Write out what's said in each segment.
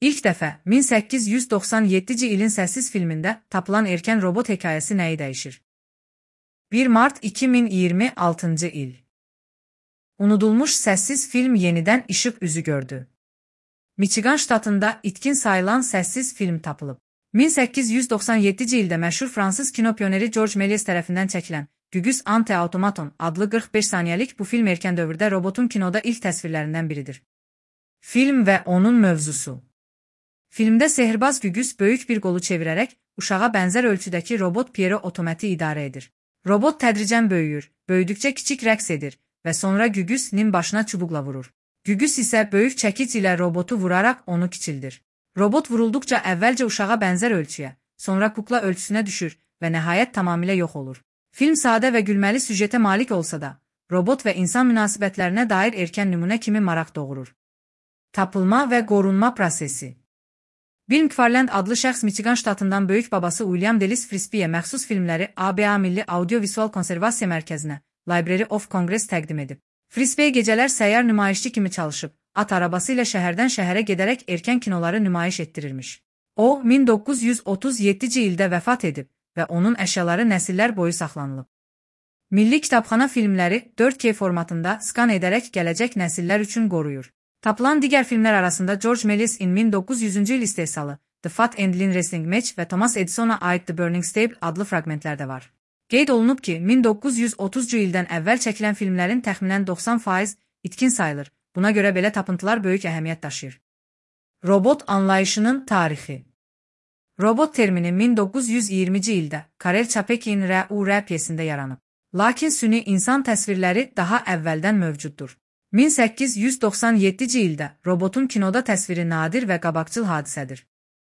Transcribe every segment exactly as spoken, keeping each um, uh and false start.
İlk dəfə min səkkiz yüz doxsan yeddinci ilin Səssiz filmində tapılan erkən robot hekayəsi nəyi dəyişir? bir mart iki min iyirmi altıncı il. Unudulmuş Səssiz film yenidən işıq üzü gördü. Michigan ştatında itkin sayılan Səssiz film tapılıb. min səkkiz yüz doxsan yeddinci ildə məşhur fransız kino pioneri George Méliès tərəfindən çəkilən Gügüs Ante Automaton adlı qırx beş saniyəlik bu film erkən dövrdə robotun kinoda ilk təsvirlərindən biridir. Film və onun mövzusu. Filmdə sehirbaz Gügüs böyük bir qolu çevirərək uşağa bənzər ölçüdəki robot Piero otomati idarə edir. Robot tədricən böyüyür, böyüdükcə kiçik rəqs edir və sonra Gügüs'nin başına çubuqla vurur. Gügüs isə böyük çəkic ilə robotu vuraraq onu kiçildir. Robot vurulduqca əvvəlcə uşağa bənzər ölçüyə, sonra kukla ölçüsünə düşür və nəhayət tamamilə yox olur. Film sadə və gülməli süjetə malik olsa da, robot və insan münasibətlərinə dair erkən nümunə kimi maraq doğurur. Tapılma və qorunma prosesi. Bill McFarland adlı şəxs Michigan ştatından böyük babası William Delis Frisbee'yə məxsus filmləri A B A Milli Audiovisual Konservasiya Mərkəzinə, Library of Congress təqdim edib. Frisbee gecələr səyyar nümayişçi kimi çalışıb, at arabası ilə şəhərdən şəhərə gedərək erkən kinoları nümayiş etdirirmiş. O, min doqquz yüz otuz yeddinci ildə vəfat edib və onun əşyaları nəsillər boyu saxlanılıb. Milli Kitabxana filmləri dörd K formatında skan edərək gələcək nəsillər üçün qoruyur. Tapılan digər filmlər arasında George Méliès-in min doqquz yüzüncü il istehsalı The Fat and Lean Wrestling Match və Thomas Edisona aid The Burning Stable adlı fraqmentlər də var. Qeyd olunub ki, min doqquz yüz otuzuncu ildən əvvəl çəkilən filmlərin təxminən doxsan faiz itkin sayılır. Buna görə belə tapıntılar böyük əhəmiyyət daşıyır. Robot anlayışının tarixi. Robot termini min doqquz yüz iyirminci ildə Karel Çapekin R U R pyesində yaranıb. Lakin süni insan təsvirləri daha əvvəldən mövcuddur. min səkkiz yüz doxsan yeddinci ildə robotun kinoda təsviri nadir və qabaqcıl hadisədir.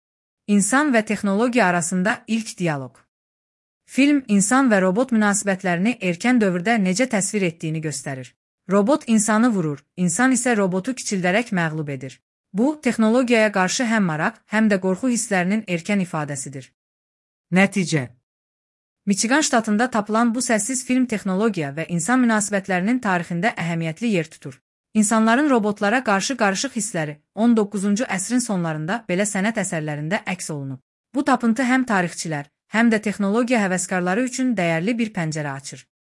İnsan və texnologiya arasında ilk dialoq. Film, insan və robot münasibətlərini erkən dövrdə necə təsvir etdiyini göstərir. Robot insanı vurur, insan isə robotu kiçildərək məğlub edir. Bu, texnologiyaya qarşı həm maraq, həm də qorxu hisslərinin erkən ifadəsidir. Nəticə. Michigan ştatında tapılan bu səssiz film texnologiya və insan münasibətlərinin tarixində əhəmiyyətli yer tutur. İnsanların robotlara qarşı qarışıq hissləri on doqquzuncu əsrin sonlarında belə sənət əsərlərində əks olunub. Bu tapıntı həm tarixçilər, həm də texnologiya həvəskarları üçün dəyərli bir pəncərə açır.